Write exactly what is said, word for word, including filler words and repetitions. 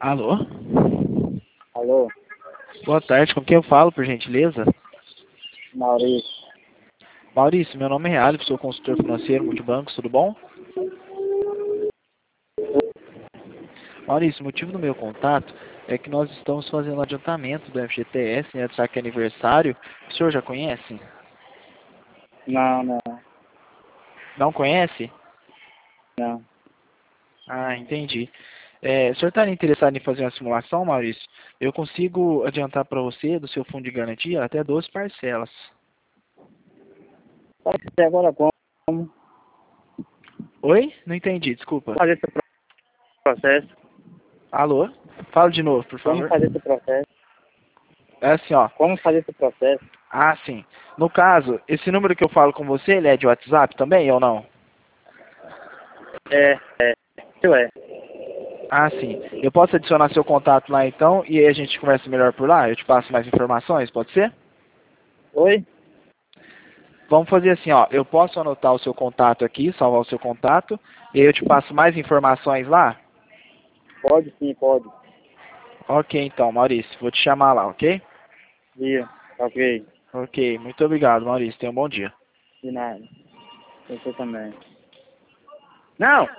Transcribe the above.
Alô? Alô, Boa tarde, com quem eu falo, por gentileza? Maurício. Maurício, meu nome é Alif, sou consultor financeiro, multibancos, tudo bom? Maurício, o motivo do meu contato é que nós estamos fazendo adiantamento do F G T S, né, do saque aniversário. O senhor já conhece? Não, não, Não conhece? não. Ah, entendi. É, o senhor está interessado em fazer uma simulação, Maurício? Eu consigo adiantar para você, do seu fundo de garantia, até doze parcelas. Pode ser agora como Oi? Não entendi, desculpa. fazer esse pro- processo? Alô? Fala de novo, por Como favor. fazer esse processo? É assim, ó. Como fazer esse processo? Ah, sim. No caso, esse número que eu falo com você, ele é de WhatsApp também ou não? É, é, isso é. Ah, sim. Eu posso adicionar seu contato lá então e aí a gente conversa melhor por lá? Eu te passo mais informações, pode ser? Oi? Vamos fazer assim, ó. Eu posso anotar o seu contato aqui, salvar o seu contato, e aí eu te passo mais informações lá? Pode sim, pode. Ok, então, Maurício. Vou te chamar lá, ok? Dia, ok. Ok, muito obrigado, Maurício. Tenha um bom dia. De nada. Você também. Não!